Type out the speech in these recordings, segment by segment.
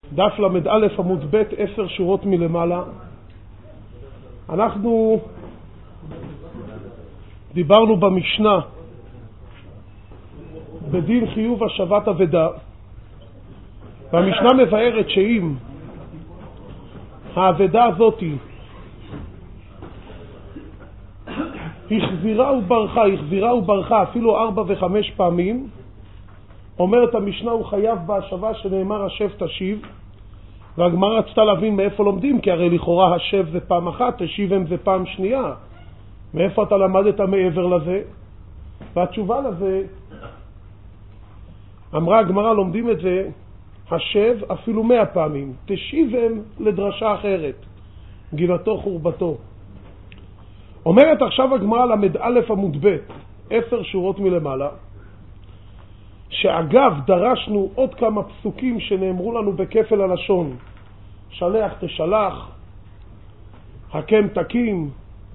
דף למד א' עמוד ב' 10 שורות מלמעלה. אנחנו דיברנו במשנה בדין חיוב השבת אבדה, והמשנה מבארת שאם האבדה הזאת החזירה וברכה אפילו 4 ו5 פעמים, אומרת המשנה הוא חייב בהשבה שנאמר השב תשיב. והגמרא רצתה להבין מאיפה לומדים, כי הרי לכאורה השב זה פעם אחת, תשיבם זה פעם שנייה. מאיפה אתה למדת מעבר לזה? והתשובה לזה, אמרה הגמרא, לומדים את זה השב אפילו 100 פעמים, תשיבם לדרשה אחרת, גילתו חורבתו. אומרת עכשיו הגמרא למד א' עמוד ב' 10 שורות מלמעלה, שאגב דרשנו עוד כמה פסוקים שנאמרו לנו בכפל הלשון, שלח תשלח, הקם תקים,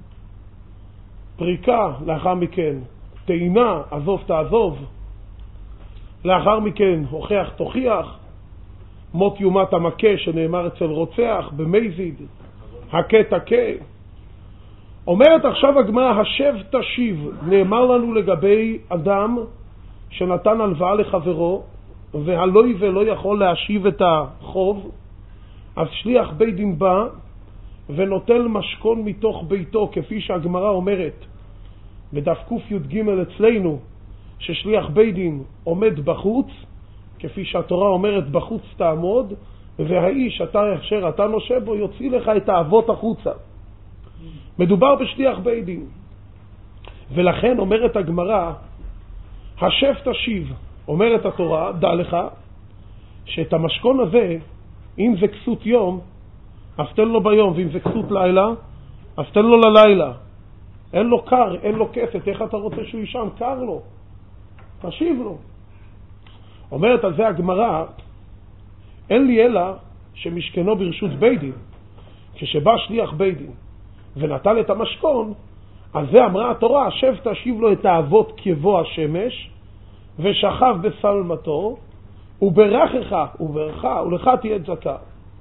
פריקה, לאחר מכן תאינה, עזוב תעזוב, לאחר מכן הוכח תוכיח, מות יומת המכה שנאמר אצל רוצח במזיד, הכה תכה. אומרת עכשיו הגמרא השב תשיב, נאמר לנו לגבי אדם שנתן הלוואה לחברו והלוי ולא יכול להשיב את החוב, אז שליח בית דין בא ונוטל משכון מתוך ביתו, כפי שהגמרא אומרת בדף ק"ג אצלנו, ששליח בית דין עומד בחוץ, כפי שהתורה אומרת בחוץ תעמוד, והאיש אשר אתה נושה בו יוציא לך את האבות החוצה. מדובר בשליח בית דין, ולכן אומרת הגמרא השב תשיב. אומרת התורה, דע לך שאת המשכון הזה, אם זה כסות יום אז תן לו ביום, ואם זה כסות לילה אז תן לו ללילה. אין לו קר, אין לו כסת, איך אתה רוצה שהוא ישם? קר לו, תשיב לו. אומרת על זה הגמרא, אין לי אלא שמשכנו ברשות בית דין. כשבא שליח בית דין ונטל את המשכון, על זה אמרה התורה השב תשיב לו את האבות כבוא השמש, ושכב בסלמתו, וברכך וברכה ולך תהיה צדקה.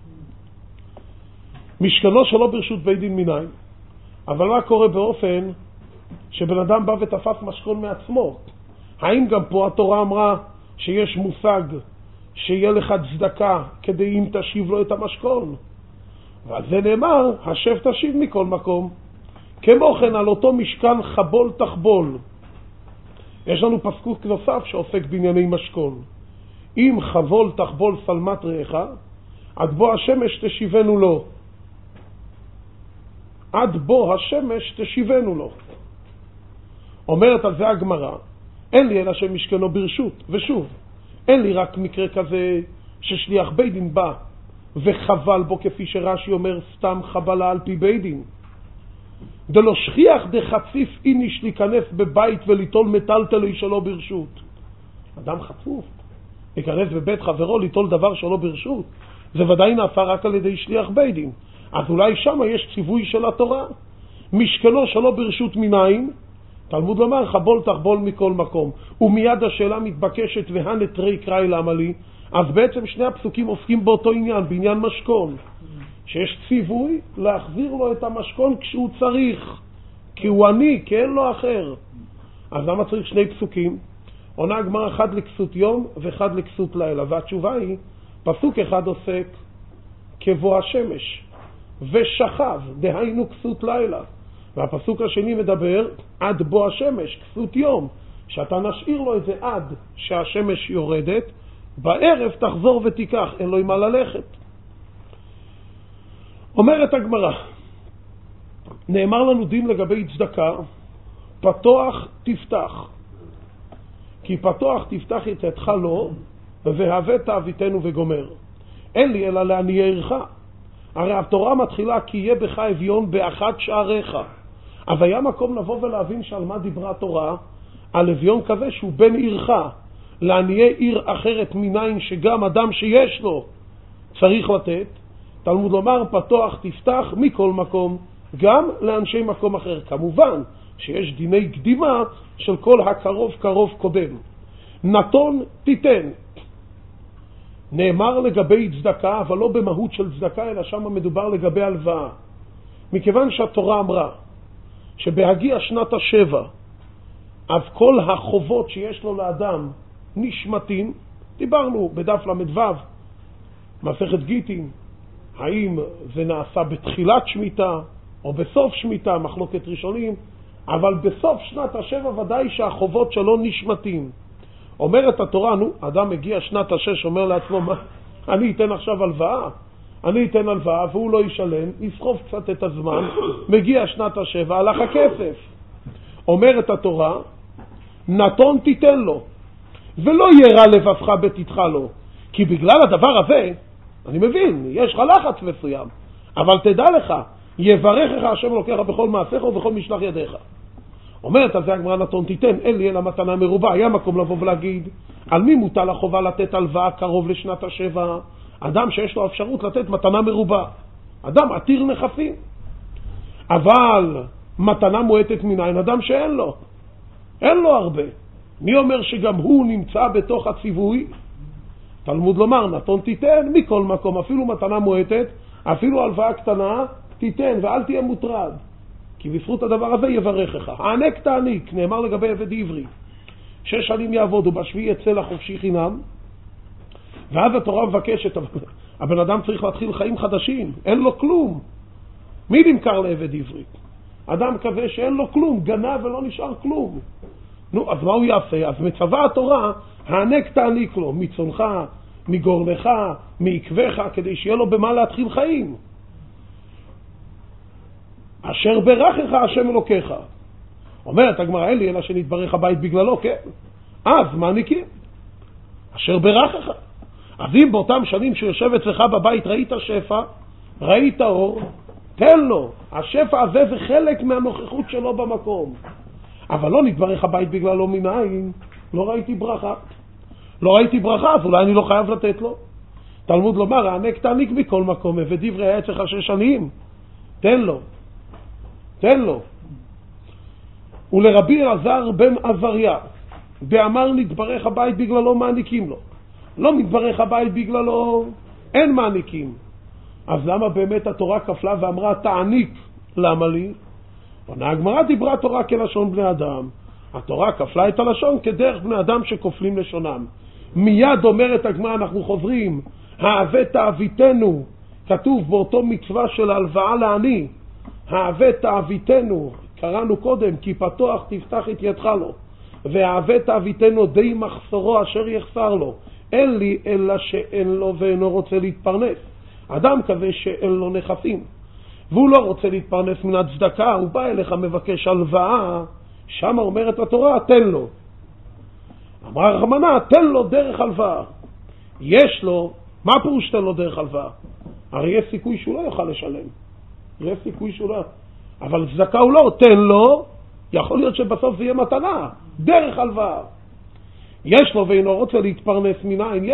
משכנו שלו ברשות בית דין מניין. אבל מה קורה באופן שבן אדם בא ותפס משכון מעצמו? האם גם פה התורה אמרה שיש מושג שיהיה לך צדקה כדי אם תשיב לו את המשכון? ועל זה נאמר השב תשיב מכל מקום. כמו כן על אותו משכן חבול תחבול. יש לנו פסוק נוסף שעוסק בענייני משכון. אם חבול תחבול סלמת רעך, עד בוא השמש תשיבנו לו. עד בוא השמש תשיבנו לו. אומרת על זה הגמרא, אין לי אלא שמשכנו ברשות. ושוב, אין לי רק מקרה כזה ששליח בית דין בא וחבל בו, כפי שרש"י אומר סתם חבלה על פי בית דין. דלא שכיח דחציף איניש להיכנס בבית וליטול מטלטלי שלו ברשות. אדם חצוף להיכנס בבית חברו ליטול דבר שלו ברשות, זה ודאי נעשה רק על ידי שליח בית דין. אז אולי שם יש ציווי של התורה. משכנו שלו ברשות מניין, תלמוד לומר חבול תחבול מכל מקום. ומיד השאלה מתבקשת והנטרי קראי למה לי. אז בעצם שני הפסוקים עוסקים באותו עניין, בעניין משכון, שיש ציווי להחזיר לו את המשכון כשהוא צריך, כי הוא עני, כי אין לו אחר. אז למה צריך שני פסוקים? עונה הגמרא, אחד לכסות יום ואחד לכסות לילה. והתשובה היא, פסוק אחד עוסק כבוא השמש ושכב, דהיינו כסות לילה, והפסוק השני מדבר עד בוא השמש, כסות יום, שאתה נשאיר לו את זה עד שהשמש יורדת, בערב תחזור ותיקח, אין לו עם מה ללכת. אומרת הגמרא, נאמר לנו דין לגבי צדקה, פתוח תפתח, כי פתוח תפתח יתתך לו, והבאת אביתנו וגומר. אין לי אלא לעניי עירך. הרי התורה מתחילה כי יהיה בך אביון באחד שעריך. אבל היה מקום לבוא ולהבין שעל מה דיברה התורה? על אביון כזה שהוא בן עירך. לעניי עיר אחרת מניין שגם אדם שיש לו צריך לתת. תלמוד לומר פתוח תפתח מכל מקום, גם לאנשי מקום אחר. כמובן שיש דיני קדימה של כל הקרוב קרוב קודם. נתון תיתן, נאמר לגבי צדקה, אבל לא במהות של צדקה, אלא שם מדובר לגבי הלוואה. מכיוון שהתורה אמרה שבהגיע שנת השבע, אז כל החובות שיש לו לאדם נשמטים, דיברנו בדף למדו, מסכת גיטין, האם זה נעשה בתחילת שמיטה או בסוף שמיטה, מחלוקת ראשונים, אבל בסוף שנת השבע ודאי שהחובות שלו נשמטים. אומרת התורה, אדם מגיע שנת השש, אומר לעצמו, מה? אני אתן עכשיו הלוואה, והוא לא ישלם, יסחוב קצת את הזמן, מגיע שנת השבע, הלך הכסף. אומרת התורה, נתון תיתן לו, ולא ירא לבבך בתתך לו, כי בגלל הדבר הזה, אני מבין, יש לך לחץ מסוים, אבל תדע לך, יברכך השם אלוקיך בכל מעשיך ובכל משלח ידיך. אומרת, אז זה הגמרא נתון תיתן, אין לי אלא מתנה מרובה. היה מקום לבוא ולהגיד, על מי מוטל החובה לתת הלוואה קרוב לשנת השבע? אדם שיש לו אפשרות לתת מתנה מרובה, אדם עתיר נכסים. אבל מתנה מועטת מניין, אדם שאין לו, אין לו הרבה. מי אומר שגם הוא נמצא בתוך הציווי? תלמוד לומר, נתון תיתן מכל מקום, אפילו מתנה מועטת, אפילו הלוואה קטנה, תיתן ואל תהיה מוטרד. כי בזכות הדבר הזה יברכך. הענק תעניק, נאמר לגבי עבד עברי. 6 שנים יעבוד ובשביעי יצא לחופשי חינם, ואז התורה מבקשת, הבן אדם צריך להתחיל חיים חדשים, אין לו כלום. מי נמכר לעבד עברי? אדם כזה שאין לו כלום, גנב ולא נשאר כלום. אז מה הוא יעשה? אז מצווה התורה, הענק תעניק לו, מצונך, מגורנך, מעקבך, כדי שיהיה לו במה להתחיל חיים. אשר ברכך השם אלוקיך. אומרת הגמרא, אין לי אלא שנתברך הבית בגללו, כן? אז מעניקים. אשר ברכך. אז אם באותם שנים שיושב אצלך בבית ראית שפע, ראית אור, תן לו. השפע הזה זה חלק מהנוכחות שלו במקום. אבל לא נתברך הבית בגללו מנין, לא ראיתי ברכה. לא ראיתי ברכה, אז אולי אני לא חייב לתת לו. תלמוד לומר, הענק תעניק מכל מקום, ודברי היה אצלך 6 שנים, תן לו. תן לו. ולרבי אלעזר בן עזריה, באמר נתברך הבית בגללו מעניקים לו. לא מתברך הבית בגללו, אין מעניקים. אז למה באמת התורה כפלה ואמרה תעניק? למה לי? עונה הגמרא, דיברה תורה כלשון בני אדם. התורה כפלה את הלשון כדרך בני אדם שכופלים לשונם. מיד אומרת הגמרא, אנחנו חוזרים, האבט אביתנו, כתוב באותו מצווה של הלוואה לעני, האבט אביתנו, קראנו קודם, כי פתוח תפתח את ידך לו, והאבט אביתנו די מחסורו אשר יחסר לו, אין לי אלא שאין לו ואינו רוצה להתפרנס. אדם כזה שאין לו נכסים והוא לא רוצה להתפרנס מן הצדקה, הוא בא אליך מבקש הלוואה, שם אומרת התורה תן לו. אמרה רחמנה, תן לו דרך הלוואה. יש לו, מה פירוש תן לו דרך הלוואה? הרי יש סיכוי שהוא לא יוכל לשלם, יש סיכוי שהוא לא, אבל צדקה הוא לא, תן לו, יכול להיות שבסוף זה יהיה מתנה, דרך הלוואה. יש לו ואינו רוצה להתפרנס מנין,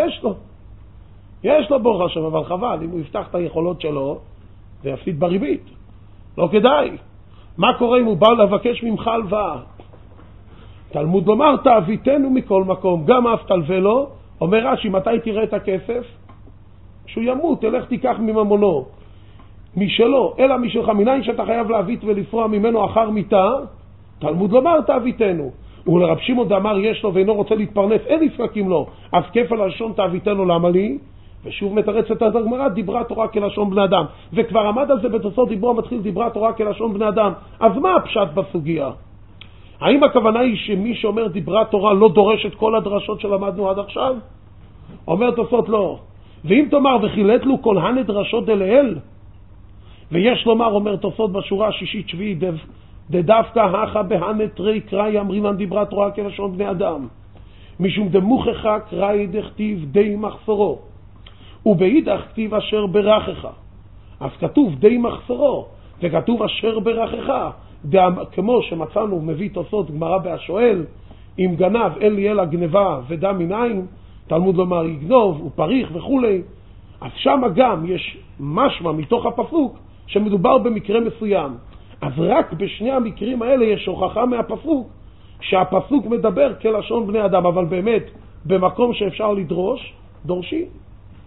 יש לו ברוך השם, אבל חבל, אם הוא יפתח את היכולות שלו, זה יפסיד בריבית, לא כדאי. מה קורה אם הוא בא לבקש ממך הלוואה? תלמוד לומר, תאביתנו מכל מקום, גם אף תלווה לו, אומר רש"י, מתי תראה את הכסף? כשהוא ימות, תלך תיקח מממונו, משלו, אלא משלך, מנין שאתה חייב להבית ולפרוע ממנו אחר מיתה, תלמוד לומר, תאביתנו. ולרב שמעון דאמר, יש לו ואינו רוצה להתפרנס, אין נפקקים לו, אז כפל הלשון תאביתנו, למה לי? ושוב מתרצת הגמרא, דיברה תורה כלשון בני אדם, וכבר עמד על זה בתוספות דיבור המתחיל, דיברה תורה כלשון בני אדם. אז מה הפשט בסוגיה? האם הכוונה היא שמי שאומר דיברה תורה לא דורש את כל הדרשות שלמדנו עד עכשיו? אומר תוספות לא. ואם תאמר וחילט לו כל הנדרשות דלאל, ויש לומר, אומר תוספות בשורה השישית שביעית, דווקא הכה בהנתרי קראי אמרינן דיברה תורה כלשון בני אדם, משום דמוכחה קראי דכתיב די מחסורו, ובאידך כתיב אשר ברכך. אז כתוב די מחסורו, וכתוב אשר ברכך, כמו שמצאנו מביא תוספות גמרא בהשואל, אם גנב אין לי אלא גנבה ודם מנין, תלמוד לומר יגנוב ופריך וכו'. אז שם גם יש משמע מתוך הפסוק שמדובר במקרה מסוים. אז רק בשני המקרים האלה יש הוכחה מהפסוק שהפסוק מדבר כלשון בני אדם, אבל באמת במקום שאפשר לדרוש, דורשים.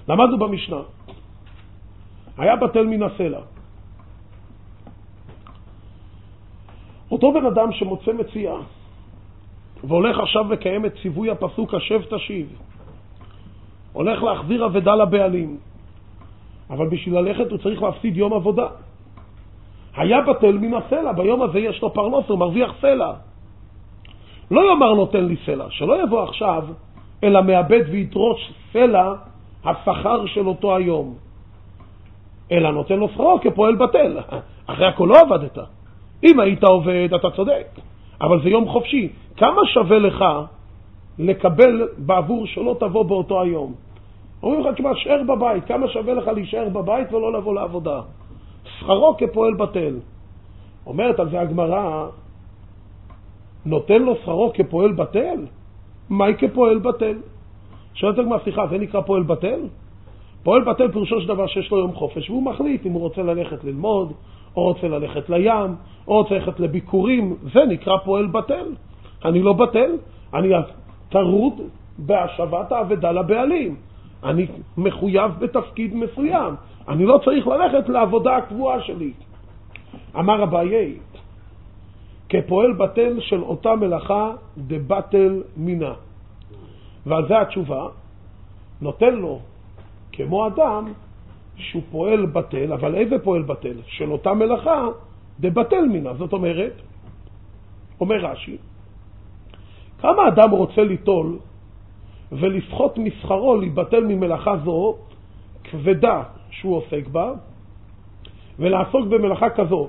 למדנו במשנה, היה בטל מן הסלע. אותו בן אדם שמוצא מציאה, והולך עכשיו לקיים את ציווי הפסוק השב תשיב, הולך להחזיר אבדה לבעלים, אבל בשביל ללכת הוא צריך להפסיד יום עבודה. היה בטל מן הסלע, ביום הזה יש לו פרנס, הוא מרוויח סלע. לא יאמר נותן לי סלע, שלא יבוא עכשיו אלא מאבד וידרוש סלע השכר של אותו היום, אלא נותן לו שכרו כפועל בטל. אחרי הכל לא עבדת. אם היית עובד אתה צודק, אבל זה יום חופשי. כמה שווה לך לקבל בעבור שלא תבוא באותו היום? אומרים לך כמעט שער בבית, כמה שווה לך להישאר בבית ולא לבוא לעבודה? שכרו כפועל בטל. אומרת על זה הגמרא, נותן לו שכרו כפועל בטל? מהי כפועל בטל? שואלת הגמרא, סליחה, זה נקרא פועל בטל? פועל בטל פירושו של דבר שיש לו יום חופש, והוא מחליט אם הוא רוצה ללכת ללמוד, או רוצה ללכת לים, או רוצה ללכת לביקורים. זה נקרא פועל בטל. אני לא בטל, אני טרוד בהשבת האבדה לבעלים. אני מחויב בתפקיד מסוים. אני לא צריך ללכת לעבודה הקבועה שלי. אמר אביי, כפועל בטל של אותה מלאכה דבטל מינה. ועל זה התשובה, נותן לו כמו אדם שהוא פועל בטל, אבל איזה פועל בטל? של אותה מלאכה דבטל מינה. זאת אומרת, אומר רש"י, כמה אדם רוצה ליטול ולפחות משכרו להיבטל ממלאכה זו כבדה שהוא עוסק בה, ולעסוק במלאכה כזו.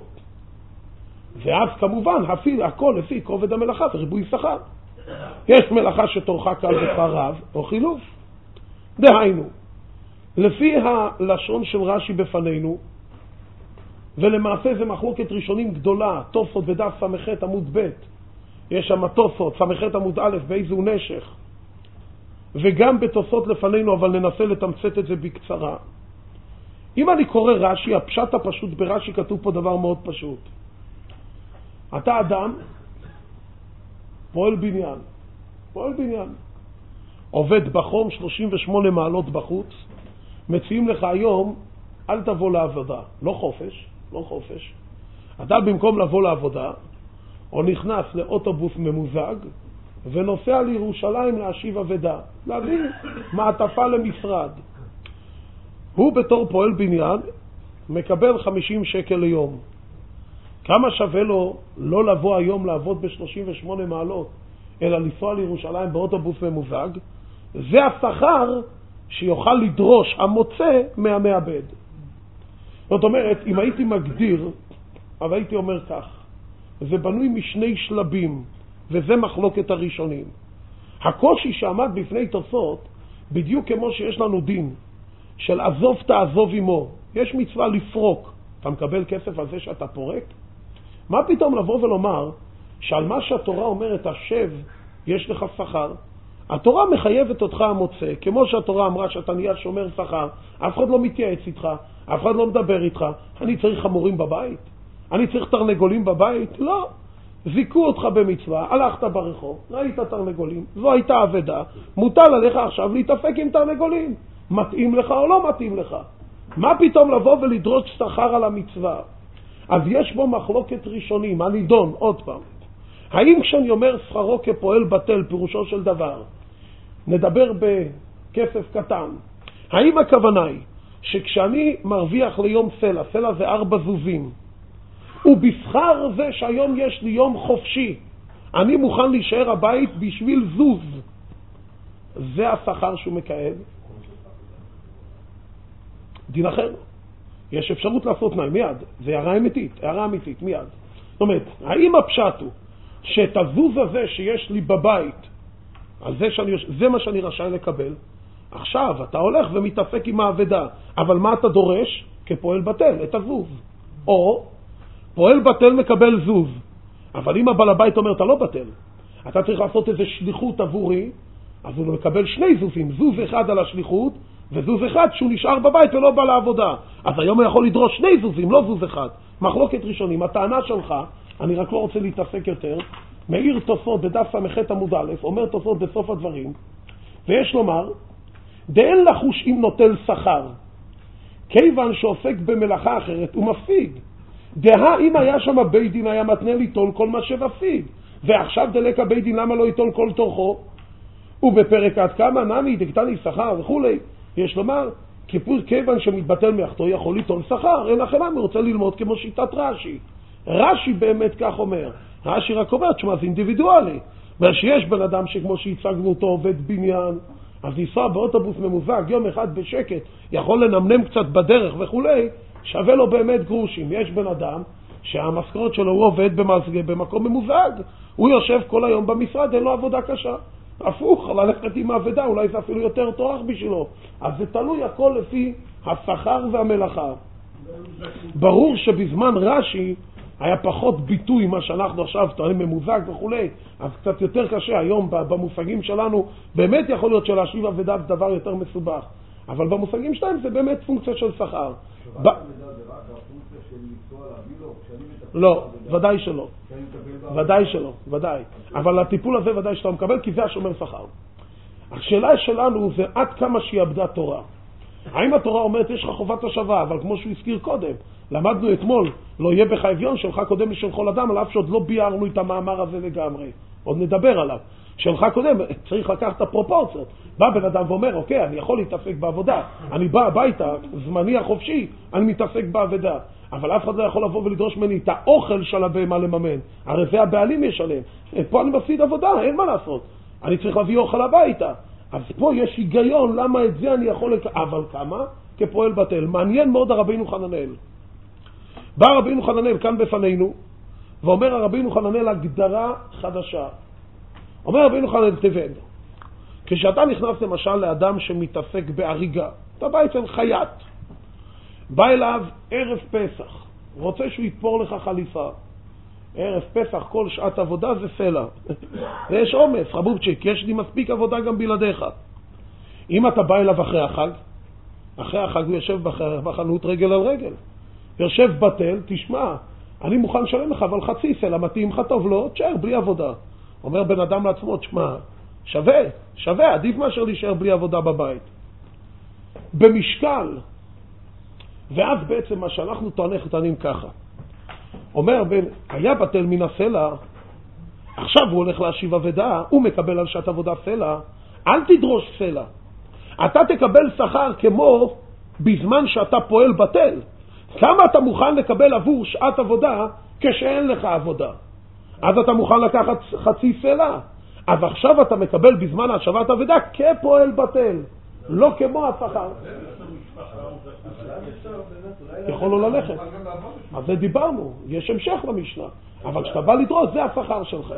ואז כמובן, הכל לפי כובד המלאכה וריבוי שכר. יש מלאכה שתורכה קל ושכר רב, או חילוף. דהיינו, לפי הלשון של רש"י בפנינו, ולמעשה זה מחלוקת ראשונים גדולה, תוספות בדף ס"ח עמוד ב', יש שם תוספות, ס"ח עמוד א', באיזה הוא נשך, וגם בתוספות לפנינו, אבל ננסה לתמצת את זה בקצרה. אם אני קורא רש"י, הפשט הפשוט ברש"י כתוב פה דבר מאוד פשוט. אתה אדם, פועל בניין, עובד בחום 38 מעלות בחוץ, מציעים לך היום, אל תבוא לעבודה, לא חופש. אתה במקום לבוא לעבודה, או נכנס לאוטובוס ממוזג, ונוסע לירושלים להשיב אבדה, להביא מעטפה למשרד. הוא בתור פועל בניין, מקבל 50 שקל ליום. כמה שווה לו לא לבוא היום לעבוד ב-38 מעלות, אלא לנסוע לירושלים באוטובוס ממוזג? זה השכר שיוכל לדרוש המוצא מהמעבד. זאת אומרת, אם הייתי מגדיר, אבל הייתי אומר כך, זה בנוי משני שלבים, וזה מחלוקת הראשונים. הקושי שעמד בפני תוספות, בדיוק כמו שיש לנו דין, של עזוב תעזוב עמו, יש מצווה לפרוק, אתה מקבל כסף על זה שאתה פורק? מה פתאום לבוא ולומר שעל מה שהתורה אומרת השב יש לך שכר? התורה מחייבת אותך המוצא, כמו שהתורה אמרה שאתה נהיה שומר שכר, אף אחד לא מתייעץ איתך, אף אחד לא מדבר איתך. אני צריך חמורים בבית? אני צריך תרנגולים בבית? לא. זיקו אותך במצווה, הלכת ברחוב, ראית תרנגולים, זו הייתה אבדה, מוטל עליך עכשיו להתאפק עם תרנגולים. מתאים לך או לא מתאים לך? מה פתאום לבוא ולדרוש שכר על המצווה? אז יש בו מחלוקת ראשונים, הנידון, עוד פעם. האם כשאני אומר שכרו כפועל בטל, פירושו של דבר, נדבר בכסף קטן, האם הכוונה היא שכשאני מרוויח ליום סלע, סלע זה 4 זוזים, ובשכר זה שהיום יש לי יום חופשי, אני מוכן להישאר הבית בשביל זוז, זה השכר שהוא מקבל? דין אחר. יש אפשרות לעשות תנאי, מיד. זה הערה אמיתית, מיד. זאת אומרת, האם הפשט הוא שאת הזוז הזה שיש לי בבית, על זה מה שאני רשאי לקבל, עכשיו אתה הולך ומתעסק עם העבדה, אבל מה אתה דורש? כפועל בטל, את הזוז. או פועל בטל מקבל זוז, אבל אם הבעל הבית אומר אתה לא בטל, אתה צריך לעשות איזה שליחות עבורי, אז הוא מקבל 2 זוזים, זוז אחד על השליחות, וזוז אחד שהוא נשאר בבית ולא בא לעבודה. אז היום הוא יכול לדרוש 2 זוזים, לא זוז אחד. מחלוקת ראשונים, הטענה שלך, אני רק לא רוצה להתעסק יותר, מאיר תוספות בדף ס"ח עמוד א', אומר תוספות בסוף הדברים, ויש לומר, דאין לחוש אם נוטל שכר, כיוון שעוסק במלאכה אחרת הוא מפסיד. אם היה שם בית דין היה מתנה ליטול כל מה שמפסיד, ועכשיו דלק הבית דין למה לא ייטול כל תורכו? ובפרק עד כמה נמי דקטני שכר וכולי, יש לומר כיוון שמתבטל מלאכתו יכול ליטול שכר, אין לכם אני רוצה ללמוד כמו שיטת רש"י. רש"י באמת כך אומר, רש"י רק אומר שמה זה אינדיבידואלי, ושיש בן אדם שכמו שהצגנו אותו עובד בניין, אז ניסוע באוטובוס ממוזג יום אחד בשקט, יכול לנמנם קצת בדרך וכולי, שווה לו באמת גרושים. יש בן אדם שהמשכורת שלו הוא עובד במקום ממוזג, הוא יושב כל היום במשרד, אין לו עבודה קשה. הפוך, ללכת עם העבודה, אולי זה אפילו יותר תואר בשבילו. אז זה תלוי הכל לפי השכר והמלאכה. ברור שבזמן רש"י היה פחות ביטוי מה שאנחנו עכשיו טוענים ממוזג וכולי, אז קצת יותר קשה. היום במושגים שלנו באמת יכול להיות שלהשיב עבודה זה דבר יותר מסובך, אבל במושגים שלהם זה באמת פונקציה של שכר. לא, ודאי שלא. ודאי שלא, ודאי. אבל הטיפול הזה ודאי שאתה מקבל, כי זה השומר שכר. השאלה שלנו זה עד כמה שהיא עבדה תורה. האם התורה אומרת יש לך חובת השבה, אבל כמו שהוא הזכיר קודם, למדנו אתמול, לא יהיה בך אביון שלך קודם לשל כל אדם, על אף שעוד לא ביארנו את המאמר הזה לגמרי. עוד נדבר עליו. שלך קודם, צריך לקחת את הפרופורציות. בא בן אדם ואומר, אוקיי, אני יכול להתעסק בעבודה. אני בא הביתה, זמני החופשי, אני מתעסק בעבודה. אבל אף אחד לא יכול לבוא ולדרוש ממני את האוכל של הבהמה לממן. הרי זה הבעלים ישלם. פה אני מפסיד עבודה, אין מה לעשות. אני צריך להביא אוכל הביתה. אז פה יש היגיון, למה את זה אני יכול אבל כמה? כפועל בטל. מעניין מאוד הרבינו חננאל. בא רבינו חננאל כאן בפנינו, ואומר הרבינו חננאל הגדרה חדשה. אומר רבינו חננאל תבן, כשאתה נכנס למשל לאדם שמתעסק בהריגה, אתה בא אצל חייט, בא אליו ערב פסח, רוצה שהוא יתפור לך חליפה. ערב פסח כל שעת עבודה זה סלע. יש עומס, חבובצ'יק, יש לי מספיק עבודה גם בלעדיך. אם אתה בא אליו אחרי החג הוא יושב בחנות רגל על רגל. יושב בטל, תשמע, אני מוכן לשלם לך, אבל חצי סלע, מתאים לך טוב, לא? תשאר בלי עבודה. אומר בן אדם לעצמו, תשמע, שווה, עדיף מאשר להישאר בלי עבודה בבית. במשקל, ואז בעצם מה שאנחנו טוענים ככה. אומר בן, היה בטל מן הסלע, עכשיו הוא הולך להשיב עבודה, הוא מקבל על שעת עבודה סלע, אל תדרוש סלע. אתה תקבל שכר כמו בזמן שאתה פועל בטל. כמה אתה מוכן לקבל עבור שעת עבודה כשאין לך עבודה? אז אתה מוכן לקחת חצי סלע. אז עכשיו אתה מקבל בזמן השבת עבודה כפועל בטל, לא כמו השכר. יכול לא ללכת. אז זה דיברנו, יש המשך במשנה. אבל כשאתה בא לדרוש, זה השכר שלך.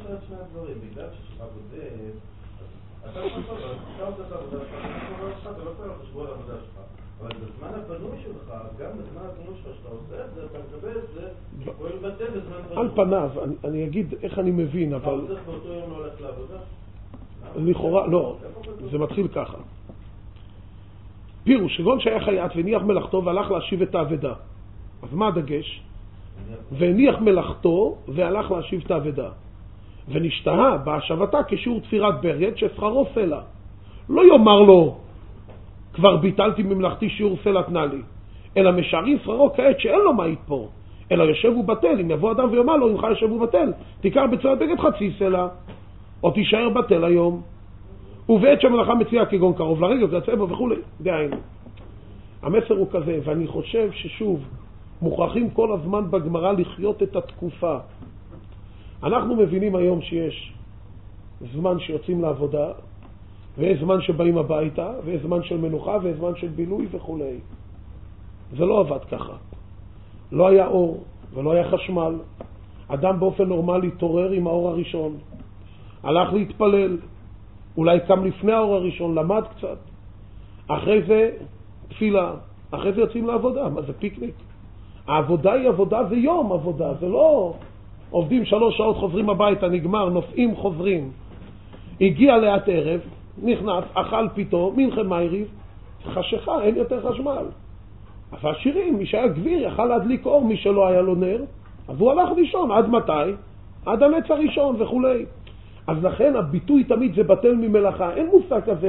אבל בזמן הפנוי שלך, גם בזמן הפנוי שלך שאתה עושה את זה, אתה מקבל את זה, פועל בטל בזמן פנוי. על פניו, אני אגיד איך אני מבין, אבל... אתה צריך באותו יום לא הולך לעבודה? לכאורה, לא, זה מתחיל ככה. פירוש, שגון שהיה חייט והניח מלאכתו והלך להשיב את העבודה. אז מה הדגש? והניח מלאכתו והלך להשיב את העבודה. ונשתהה בהשבתה כשיעור תפירת ברד ששכרו סלע. לא יאמר לו, כבר ביטלתי ממלאכתי שיעור סלע תנה לי, אלא משערים שכרו כעת שאין לו מה יתפור, אלא יושב ובטל. אם יבוא אדם ויאמר לו, יוכל יושב ובטל, תיקח בצורת בגד חצי סלע, או תישאר בטל היום. ובעת שהמלאכה מציעה כגון קרוב לרגל, כיוצא בו וכו'. דהיינו. המסר הוא כזה, ואני חושב ששוב, מוכרחים כל הזמן בגמרא לחיות את התקופה. אנחנו מבינים היום שיש זמן שיוצאים לעבודה, ויש זמן שבאים הביתה, ויש זמן של מנוחה, ויש זמן של בילוי וכו'. זה לא עבד ככה. לא היה אור, ולא היה חשמל. אדם באופן נורמלי תורר עם האור הראשון. הלך להתפלל. אולי קם לפני האור הראשון, למד קצת. אחרי זה תפילה. אחרי זה יוצאים לעבודה. מה זה פיקניק? העבודה היא עבודה, זה יום עבודה. זה לא עובדים 3 שעות, חוזרים הביתה, נגמר, נוסעים, חוזרים. הגיע לאט ערב, נכנס, אכל פתאום, מנחם מייריב, חשכה, אין יותר חשמל. אז השירים, מי שהיה גביר יכל להדליק אור, מי שלא היה לו נר, אז הוא הלך לישון. עד מתי? עד הנץ הראשון וכו'. אז לכן הביטוי תמיד זה בטל ממלאכה. אין מושג כזה,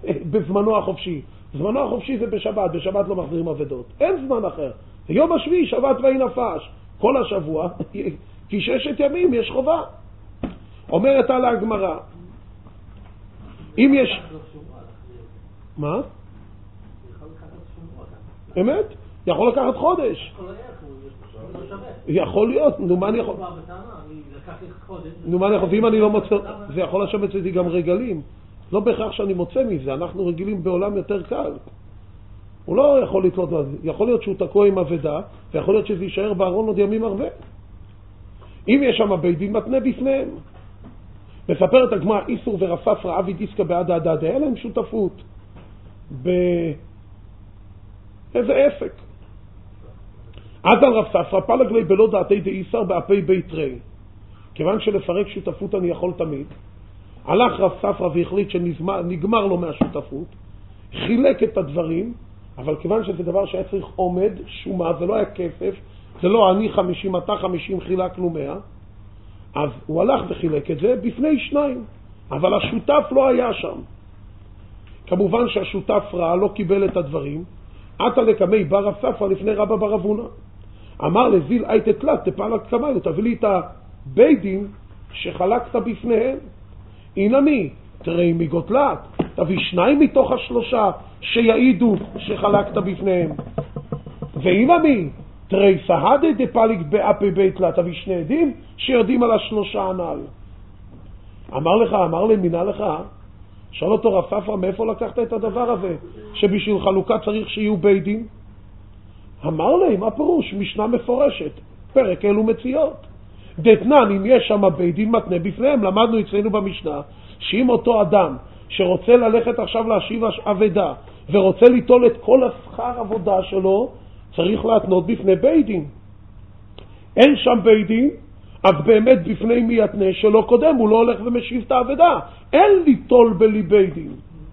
בזמנו החופשי. זמנו החופשי זה בשבת, בשבת לא מחזירים אבדות. אין זמן אחר. זה יום השביעי, שבת ויהי נפש. כל השבוע, כי 6 ימים יש חובה. אומרת על הגמרא, אם יש... מה? אמת? יכול לקחת חודש. יכול להיות, נו מה אני יכול... ואם אני לא מוצא... זה יכול לשבת אצלי גם רגלים. לא בהכרח שאני מוצא מזה, אנחנו רגילים בעולם יותר קל. הוא לא יכול לתלות מזה. יכול להיות שהוא תקוע עם אבדה, ויכול להיות שזה יישאר בארון עוד ימים הרבה. אם יש שם בית דין מתנה בפניהם. מספרת הגמרא, איסור ורב ספרא אבי דיסקה בעד הדד, היה להם שותפות באיזה עסק. עד על רב ספרא פלג לי בלא דעתי דאיסר באפי בית רי. כיוון שלפרק שותפות אני יכול תמיד, הלך רב ספרא והחליט שנגמר לו מהשותפות, חילק את הדברים, אבל כיוון שזה דבר שהיה צריך עומד, שומה, זה לא היה כסף, זה לא אני 50, אתה 50, חילקנו 100, אז הוא הלך וחילק את זה בפני 2, אבל השותף לא היה שם. כמובן שהשותף רע, לא קיבל את הדברים, עתה לקמי בר רב ספרא לפני רבא בר אבונה. אמר לזיל אי תתלת, תפעל קמאי, תביא לי את הביידים שחלקת בפניהם. הנה מי? תראי מגותלת, תביא 2 מתוך 3 שיעידו שחלקת בפניהם. והנה מי? תראי סהדה דפליק באפי בית לה, תביא 2 עדים שיודעים על 3 הנ"ל. אמר לי, מינה לך, שאל אותו רב ספרא, מאיפה לקחת את הדבר הזה, שבשביל חלוקה צריך שיהיו ביידים? אמר לי, מה פירוש? משנה מפורשת, פרק אלו מציאות. דתנן, אם יש שם ביידים מתנה בפניהם, למדנו אצלנו במשנה, שאם אותו אדם שרוצה ללכת עכשיו להשיב אבדה, ורוצה ליטול את כל השכר עבודה שלו, צריך להתנות בפני ביידים. אין שם ביידים, אז באמת בפני מי יתנה שלא קודם, הוא לא הולך ומשיב את האבדה. אין ליטול בלי ביידים.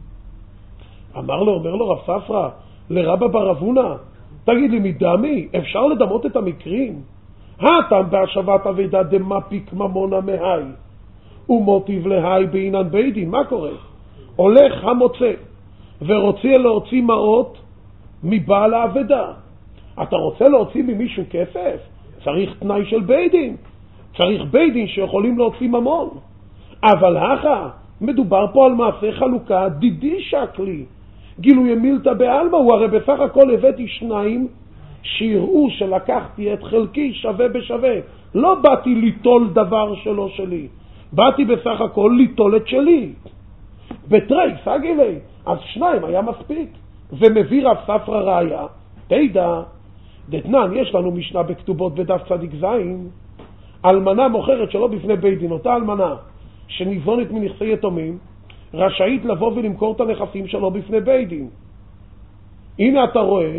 אומר לו רב ספרא, לרבא בר אבונה, תגיד לי מדמי, אפשר לדמות את המקרים? הטעם בהשבת אבדה דמפיק ממונה מהי, ומוטיב להי בעינן ביידין. מה קורה? הולך המוצא ורוצה להוציא מעות מבעל האבדה. אתה רוצה להוציא ממישהו כסף? צריך תנאי של ביידין. צריך ביידין שיכולים להוציא ממון. אבל הכה, מדובר פה על מעשה חלוקה דידי שקלי. גילוי מילתא בעלמא, הוא הרי בסך הכל הבאתי 2 שיראו שלקחתי את חלקי שווה בשווה. לא באתי ליטול דבר שלא שלי. באתי בסך הכל ליטול את שלי. בתרי, סגילי. אז 2 היה מספיק. ומביא רב ספרא ראיה. תדע, דתנן, יש לנו משנה בכתובות בדף צדיק זין. אלמנה מוכרת שלא בפני בית דין, אותה אלמנה שניזונת מנכסי יתומים, רשאית לבוא ולמכור את הנכסים שלו בפני בית דין. הנה אתה רואה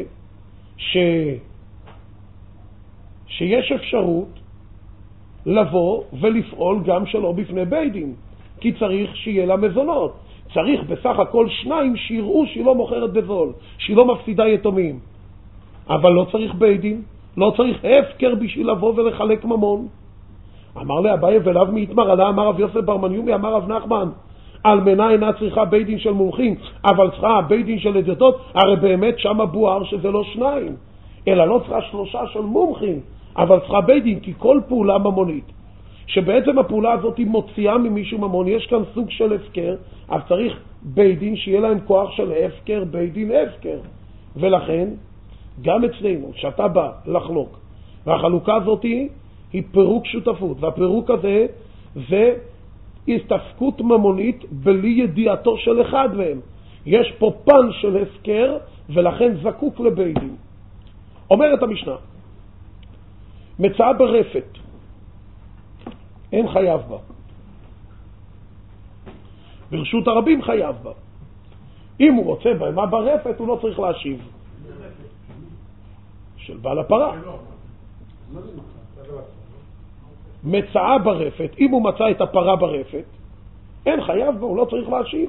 שיש אפשרות לבוא ולפעול גם שלא בפני בית דין, כי צריך שיהיה לה מזונות. צריך בסך הכל 2 שיראו שהיא לא מוכרת בזול, שהיא לא מפסידה יתומים. אבל לא צריך בית דין, לא צריך הפקר בשביל לבוא ולחלק ממון. אמר לאביי ולאו מיתמר עלה, אמר רב יוסף בר מניומי, אמר רב נחמן, אלמנה אינה צריכה בית דין של מומחים, אבל צריכה בית דין של אדיוטות. הרי באמת שם בוער שזה לא 2, אלא לא צריכה 3 של מומחים, אבל צריכה בית דין, כי כל פעולה ממונית, שבעצם הפעולה הזאת היא מוציאה ממישהו ממון, יש כאן סוג של הפקר, אז צריך בית דין שיהיה להם כוח של הפקר, בית דין הפקר. ולכן, גם אצלנו, שאתה בא לחלוק, והחלוקה הזאת היא פירוק שותפות, והפירוק הזה זה הסתפקות ממונית בלי ידיעתו של אחד מהם. יש פה פן של הפקר, ולכן זקוק לבית דין. אומרת המשנה, מצאה ברפת, אין חייב בה. ברשות הרבים חייב בה. אם הוא רוצה בהמה ברפת, הוא לא צריך להשיב. של בעל הפרה. מצאה ברפת, אם הוא מצא את הפרה ברפת, אין חייב בה, הוא לא צריך להשיב.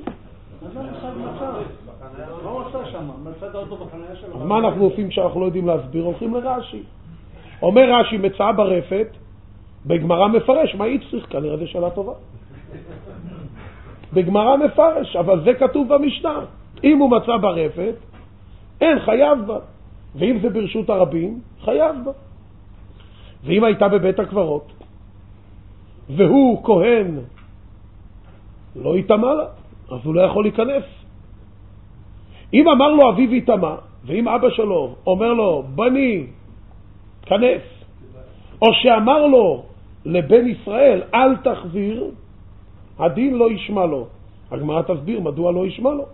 אז מה אנחנו עושים כשאנחנו לא יודעים להסביר? הולכים לרש"י. אומר רש"י, מצאה ברפת, בגמרא מפרש, מה היא צריך? כנראה זה שאלה טובה. בגמרא מפרש, אבל זה כתוב במשנה. אם הוא מצא ברפת, אין חייב בה. ואם זה ברשות הרבים, חייב בה. ואם הייתה בבית הקברות, והוא כהן, לא יתאמה לה, אז הוא לא יכול להיכנס. אם אמר לו אביו יתאמה, ואם אבא שלו אומר לו, בני, כנס, או שאמר לו לבן ישראל, אל תחזיר, הדין לא ישמע לו. הגמרא תסביר מדוע לא ישמע לו.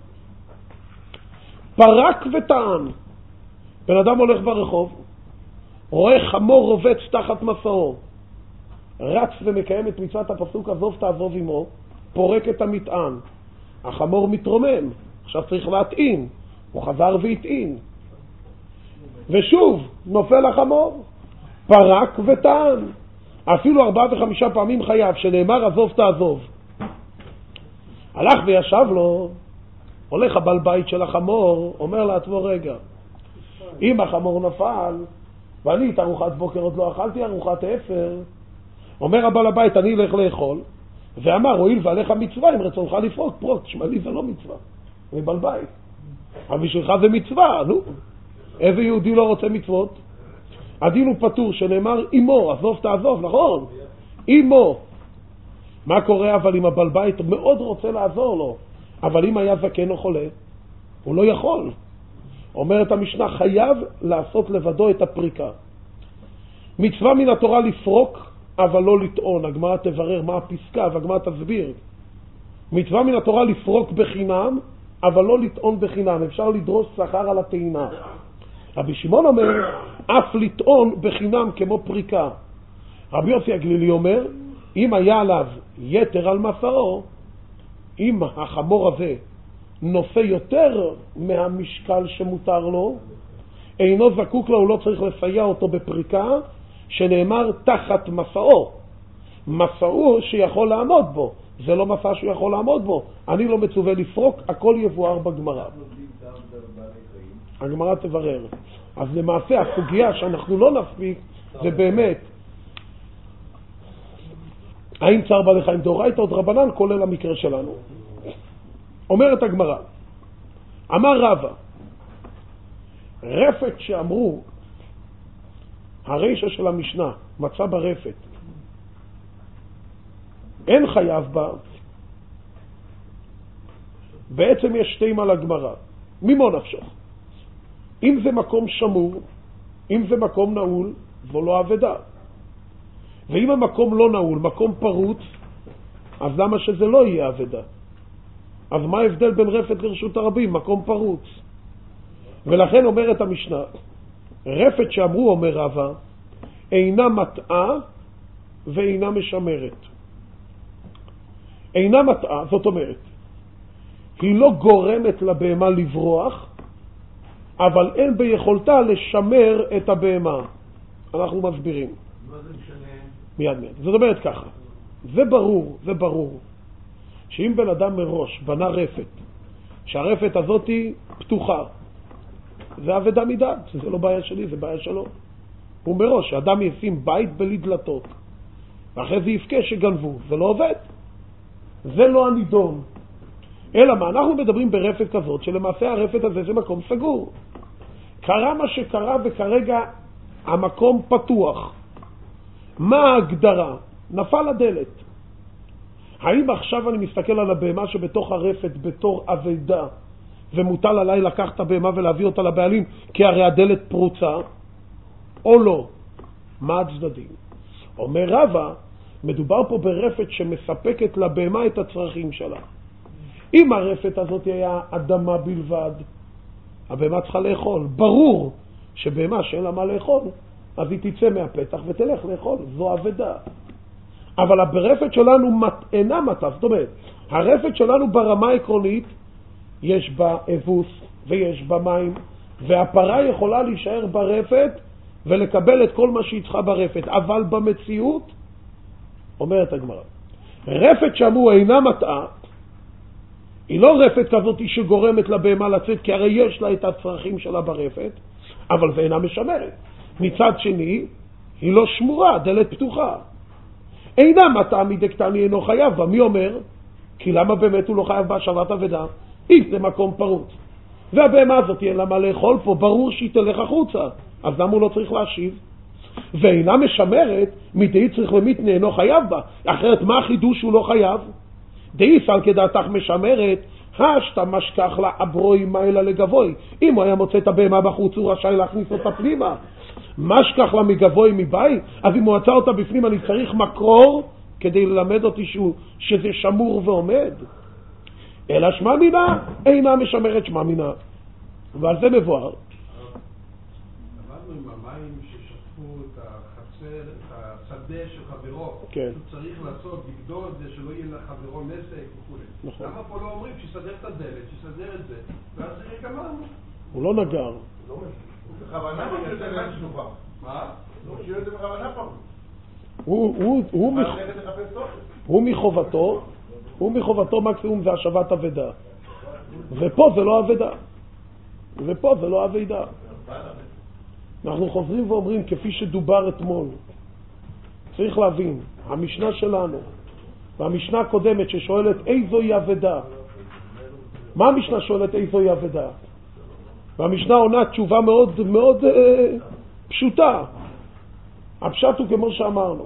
פרק וטען. בן אדם הולך ברחוב, רואה חמור רובץ תחת מסעו, רץ ומקיים את מצוות הפסוק עזוב תעזוב עמו, פורק את המטען. החמור מתרומם, עכשיו צריך להטעין. הוא חזר והטעין. ושוב, נופל החמור. פרק וטען. אפילו 4 ו5 פעמים חייב, שנאמר עזוב תעזוב. הלך וישב לו, הולך הבעל בית של החמור, אומר לעצמו רגע, אם החמור נפל, ואני את ארוחת בוקר עוד לא אכלתי, ארוחת אפר, אומר הבעל הבית, אני אלך לאכול, ואמר, הואיל ועליך מצווה, אם רצונך לפרוק, פרוק, תשמע לי זה לא מצווה, אני בעל בית. אבל בשבילך זה מצווה, נו. איזה יהודי לא רוצה מצוות? הדין הוא פטור, שנאמר אימו, עזוב תעזוב, נכון? אימו. מה קורה אבל אם הבעל בית מאוד רוצה לעזור לו, אבל אם היה זקן או חולה, הוא לא יכול. אומרת המשנה, חייב לעשות לבדו את הפריקה. מצווה מן התורה לפרוק, אבל לא לטעון. הגמרא תברר מה הפסקה, והגמרא תסביר. מצווה מן התורה לפרוק בחינם, אבל לא לטעון בחינם. אפשר לדרוש שכר על הטעינה. רבי שמעון אומר, אף לטעון בחינם כמו פריקה. רבי יוסי הגלילי אומר, אם היה עליו יתר על מסעו, אם החמור הזה נושא יותר מהמשקל שמותר לו, אינו זקוק לו, הוא לא צריך לסייע אותו בפריקה, שנאמר תחת מסעו. מסעו שיכול לעמוד בו. זה לא מסע שהוא יכול לעמוד בו. אני לא מצווה לפרוק, הכל יבואר בגמרא. הגמרא תברר. אז למעשה הסוגיה שאנחנו לא נספיק זה באמת האם צער בעלי חיים דאורייתא או דרבנן, כולל המקרה שלנו. אומרת הגמרא, אמר רבא, רפת שאמרו, הרישא של המשנה, מצא ברפת, אין חייב בה, בעצם יש שתיים על הגמרא. ממו נפשך? אם זה מקום שמור, אם זה מקום נעול, זו לא עבדה. ואם המקום לא נעול, מקום פרוץ, אז למה שזה לא יהיה עבדה? אז מה ההבדל בין רפת לרשות הרבים? מקום פרוץ. ולכן אומרת המשנה, רפת שאמרו, אומר רבא, אינה מטעה ואינה משמרת. אינה מטעה, זאת אומרת, היא לא גורמת לבהמה לברוח, אבל אין ביכולתה לשמר את הבהמה. אנחנו מסבירים. מה זה משנה? מיד. זאת אומרת ככה, זה ברור, שאם בן אדם מראש בנה רפת, שהרפת הזאת היא פתוחה, זה עבדה מדעת, זה לא בעיה שלי, זה בעיה שלו. הוא מראש, האדם ישים בית בלי דלתות, ואחרי זה יפקה שגנבו, זה לא עובד. זה לא הנידון. אלא מה, אנחנו מדברים ברפת כזאת, שלמעשה הרפת הזה זה מקום סגור. קרה מה שקרה וכרגע המקום פתוח. מה ההגדרה? נפל הדלת. האם עכשיו אני מסתכל על הבהמה שבתוך הרפת בתור עבדה, ומוטל עליי לקחת את הבהמה ולהביא אותה לבעלים, כי הרי הדלת פרוצה, או לא? מה הצדדים? אומר רבא, מדובר פה ברפת שמספקת לבהמה את הצרכים שלה. אם הרפת הזאת היה אדמה בלבד, הבהמה צריכה לאכול. ברור שבהמה שאין לה מה לאכול, אז היא תצא מהפתח ותלך לאכול. זו עבדה. אבל הרפת שלנו אינה מטה. זאת אומרת, הרפת שלנו ברמה העקרונית, יש בה אבוס ויש בה מים, והפרה יכולה להישאר ברפת ולקבל את כל מה שהיא צריכה ברפת. אבל במציאות, אומרת הגמרא, רפת שאמרו אינה מטעה, היא לא רפת כזאת שגורמת לבהמה לצאת, כי הרי יש לה את הצרכים שלה ברפת, אבל זה אינה משמרת. מצד שני, היא לא שמורה, דלת פתוחה. אינה מטעה מדקתני אינו חייב בה. מי אומר? כי למה באמת הוא לא חייב בהשבת אבדה? אם זה מקום פרוץ. והבהמה הזאת אין לה מה לאכול פה, ברור שהיא תלך החוצה. אז למה הוא לא צריך להשיב? ואינה משמרת, מדעי צריך למיתנה אינו חייב בה. אחרת מה החידוש שהוא לא חייב? דעי סל כדעתך משמרת, השתה משכח לה אברוי מיילה לגבוי. אם הוא היה מוצא את הבהמה בחוץ, הוא רשאי להכניס אותה פנימה. משכח לה מגבוי מבית, אז אם הוא עצר אותה בפנים, אני צריך מקרור כדי ללמד אותי שזה שמור ועומד. אלא שמה מינה, אינה משמרת שמה מינה. ועל זה מבואר. עבדנו עם המים ששטפו את החצר, את השדה של חברו. כן. הוא צריך לעשות, לגדול את זה, שלא יהיה לחברו נסק וכו'. נכון. למה פה לא אומרים שיסדר את הדלת, שיסדר את זה, ואז זה יהיה גמרנו? הוא לא נגר. בכוונה מייצר להם שלוחה. מה? לא, שיהיה את זה בכוונה פעם. הוא מחובתו מקסימום זה השבת אבדה. ופה זה לא אבדה. אנחנו חוזרים ואומרים כפי שדובר אתמול. צריך להבין, המשנה שלנו והמשנה הקודמת ששואלת איזוהי אבדה. מה המשנה שואלת איזוהי אבדה? והמשנה עונה תשובה מאוד מאוד פשוטה. הפשט הוא כמו שאמרנו.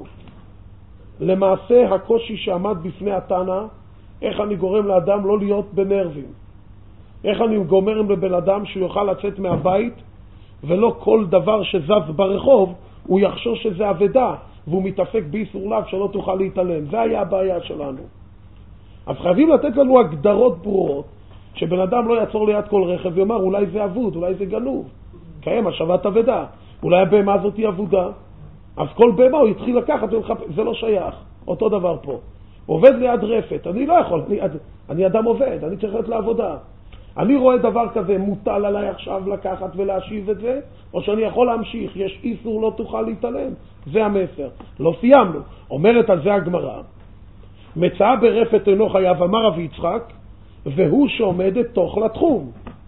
למעשה הקושי שעמד בפני התנא, איך אני גורם לאדם לא להיות בנרבים. איך אני גורם לבן אדם שהוא יוכל לצאת מהבית, ולא כל דבר שזז ברחוב, הוא יחשוב שזה אבדה, והוא מתעסק באיסור לאו שלא תוכל להתעלם. זה היה הבעיה שלנו. אז חייבים לתת לנו הגדרות ברורות, שבן אדם לא יעצור ליד כל רכב ויאמר אולי זה אבוד, אולי זה גנוב. קיים השבת אבדה. אולי הבהמה הזאת היא אבודה. אז כל בהמה הוא יתחיל לקחת ולחפש, זה לא שייך. אותו דבר פה. עובד ליד רפת, אני לא יכול, אני אדם עובד, אני צריך להיות לעבודה. אני רואה דבר כזה, מוטל עליי עכשיו לקחת ולהשיב את זה, או שאני יכול להמשיך, יש איסור לא תוכל להתעלם. זה המסר. לא סיימנו. אומרת על זה הגמרא, מצאה ברפת אינו חייב, אמר רבי יצחק, והוא שעומדת תוך לתחום.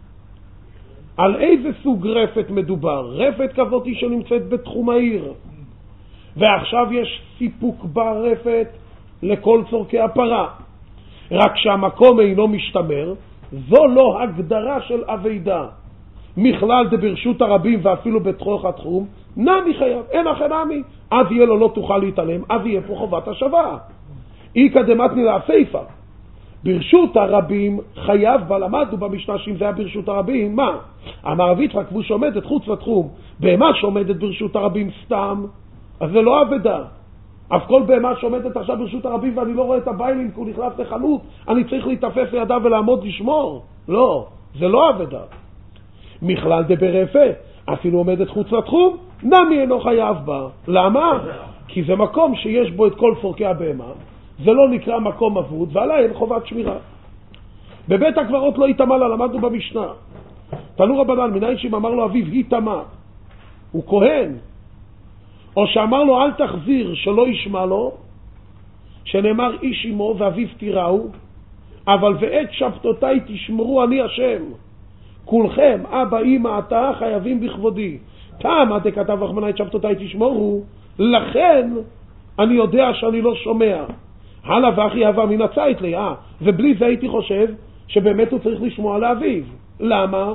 על איזה סוג רפת מדובר? רפת כזאת שנמצאת בתחום העיר. ועכשיו יש סיפוק ברפת לכל צורכי הפרה. רק שהמקום אינו משתמר, זו לא הגדרה של אבדה. מכלל דברשות הרבים ואפילו בתוך התחום, נמי חייב, אין אחר נמי. אז יהיה לו לא תוכל להתעלם, אז יהיה פה חובת השבה. אי קדמתני להסיפה. ברשות הרבים חייב בה, למדנו במשנה שאם זה היה ברשות הרבים, מה? אמר רבי יצחק, והוא שעומדת חוץ לתחום, בהמה שעומדת ברשות הרבים סתם, אז זה לא אבדה. אז כל בהמה שעומדת עכשיו ברשות הרבים ואני לא רואה את הביילין כי הוא נכנס לחנות, אני צריך להתאפס לידיו ולעמוד לשמור. לא, זה לא אבדה. מכלל דברפה, אפילו עומדת חוץ לתחום, נמי אינו חייב בה. למה? כי זה מקום שיש בו את כל צורכי הבהמה, זה לא נקרא מקום אבוד, ועליי אין חובת שמירה. בבית הקברות לא יתמה לה, למדנו במשנה. תנו רבנן, מניין שאם אמר לו אביו, יתמה, הוא כהן. או שאמר לו, אל תחזיר, שלא ישמע לו, שנאמר איש אמו ואביו תיראו, אבל ואת שבתותיי תשמרו אני השם. כולכם, אבא, אמא, אתה חייבים בכבודי. תמה דכתב רחמנא את שבתותיי תשמרו, לכן אני יודע שאני לא שומע. הלאה ואחי אהבה מן הצית לי, ובלי זה הייתי חושב שבאמת הוא צריך לשמוע לאביו. למה?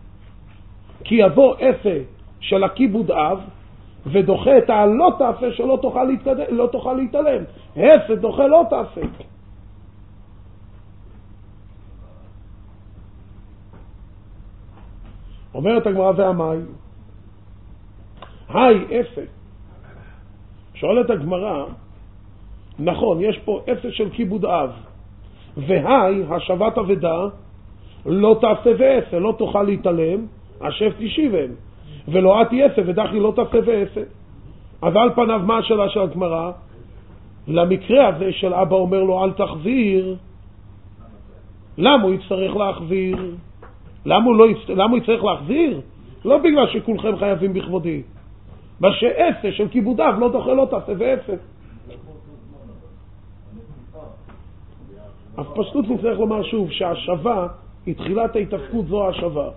כי יבוא אפה של הכיבוד אב, ודוחה את הלא תעשה שלא תוכל להתעלם. אפה דוחה לא תעשה. אומרת הגמרא והמאי, היי אפה. שואלת הגמרא, נכון, יש פה אפה של כיבוד אב, והי, השבת אבדה, לא תעשה ואפה, לא תוכל להתעלם, השב תשיבם, ולא עתי אפה, ודחי לא תעשה ואפה. אז על פניו מה השאלה של הגמרא? למקרה הזה של אבא אומר לו אל תחזיר, למה הוא יצטרך להחזיר? למה הוא יצטרך להחזיר? לא בגלל שכולכם חייבים בכבודי, מה שאפה של כיבוד אב לא דוחה לא תעשה ואפה. אז פשוט נצטרך לומר שוב שהשבה היא תחילת ההתאפקות, זו השבה.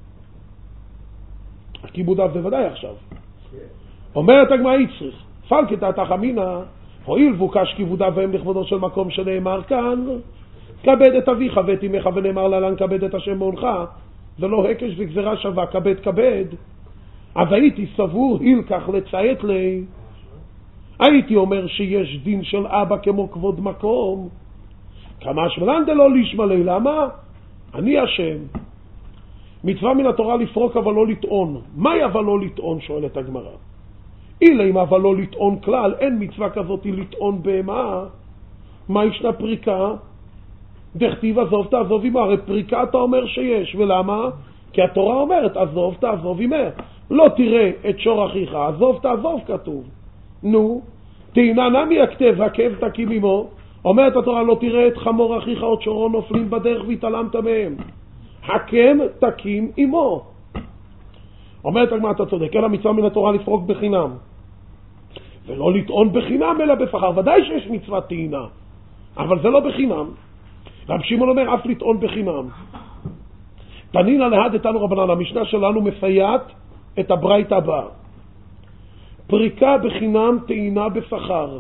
הכיבוד אב בוודאי עכשיו. אומרת הגמרא יצריך, פלקת התחמינה, הואיל בוקש כיבוד אב והם לכבודו של מקום שנאמר כאן, כבד את אביך ואת אמך, ונאמר להלן כבד את השם מעונך, זה לא הקש וגזרה שווה, כבד. אז הייתי סבור הילקח לציית לי, הייתי אומר שיש דין של אבא כמו כבוד מקום, כמה שמלן דלא לישמע לי, למה? אני השם. מצווה מן התורה לפרוק אבל לא לטעון. מהי אבל לא לטעון? שואלת הגמרא. אילה אם אבל לא לטעון כלל, אין מצווה כזאת לטעון בהמה. מה ישנה פריקה? דכתיב עזוב תעזוב עמו, הרי פריקה אתה אומר שיש, ולמה? כי התורה אומרת עזוב תעזוב עמו, לא תראה את שור אחיך, עזוב תעזוב כתוב. נו, תהינה נמי הכתב והכאב תקים עמו, אומרת התורה לא תראה את חמור אחיך או שורו נופלים בדרך והתעלמת מהם, הקם תקים עמו. אומרת הגמרא אתה צודק, אלא מצווה מן התורה לפרוק בחינם ולא לטעון בחינם אלא בשכר. ודאי שיש מצוות טעינה, אבל זה לא בחינם. רב שמעון אומר אף לטעון בחינם. תנינא להד איתנו רבנן, המשנה שלנו מסייעת את הברייתא הבאה. פריקה בחינם, טעינה בשכר.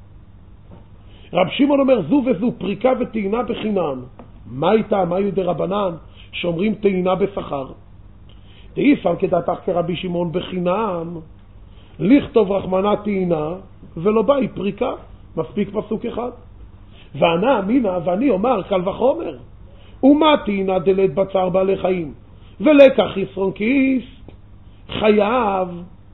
רב שמעון אומר זו וזו, פריקה וטעינה בחינם. מה איתה? מה יהודי רבנן שאומרים טעינה בשכר? תאיפן כדעתך כרבי שמעון בחינם, לכתוב רחמנה טעינה ולא באי פריקה, מספיק פסוק אחד. וענה אמינה, ואני אומר קל וחומר, ומה טעינה דלת בצער בעלי חיים ולקח חסרון כיס, חייב.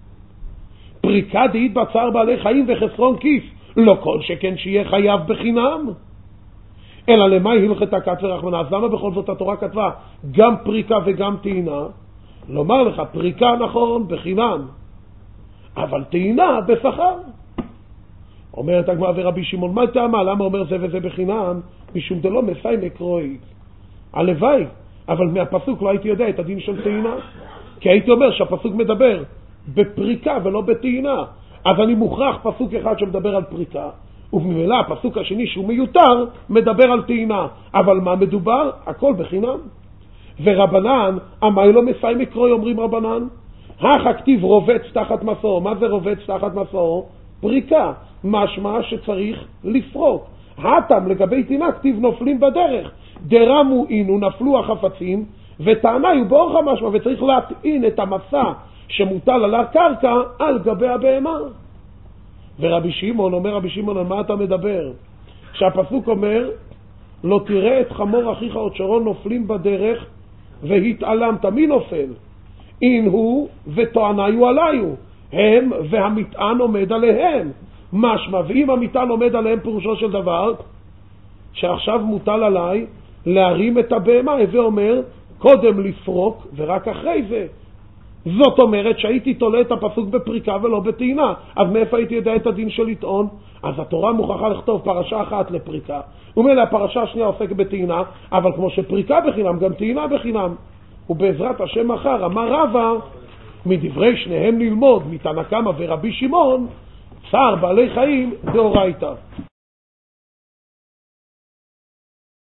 פריקה דהית בצער בעלי חיים וחסרון כיס, לא כל שכן שיהיה חייב בחינם. אלא למה הלכת הכת ורחמנה? אז למה בכל זאת התורה כתבה גם פריקה וגם טעינה? לומר לך פריקה נכון בחינם, אבל טעינה בשכר. אומרת הגמרא ורבי שמעון מה טעמה? למה אומר זה וזה בחינם? משום דלא מסיים מקרואי. הלוואי, אבל מהפסוק לא הייתי יודע את הדין של טעינה, כי הייתי אומר שהפסוק מדבר בפריקה ולא בטעינה, אז אני מוכרח פסוק אחד שמדבר על פריקה, ובמילא הפסוק השני שהוא מיותר מדבר על טעינה. אבל מה מדובר? הכל בחינם. ורבנן, אמי לא מסיים מקרואי, אומרים רבנן, הכתיב רובץ תחת מסור. מה זה רובץ תחת מסור? פריקה, משמע שצריך לפרוק. הטם לגבי טעינה כתיב נופלים בדרך, דרמו אינו נפלו החפצים, וטענה הוא באורך המשמע, וצריך להטעין את המסע שמוטל על הקרקע על גבי הבהמה. ורבי שמעון אומר, רבי שמעון על מה אתה מדבר? שהפסוק אומר לא תראה את חמור אחיך או שרון נופלים בדרך והתעלמת. מי נופל? אין הוא וטועניו עליו, הם והמטען עומד עליהם. משמע, ואם המטען עומד עליהם פירושו של דבר שעכשיו מוטל עליי להרים את הבהמה, ואומר קודם לפרוק ורק אחרי זה. זאת אומרת שהייתי תולה את הפסוק בפריקה ולא בטעינה, אז מאיפה הייתי יודע את הדין של לטעון? אז התורה מוכרחה לכתוב פרשה אחת לפריקה, ומילא הפרשה השנייה עוסק בטעינה, אבל כמו שפריקה בחינם גם טעינה בחינם. ובעזרת השם מחר אמר רבא מדברי שניהם ללמוד מתנא קמא ורבי שמעון צער בעלי חיים דאורייתא.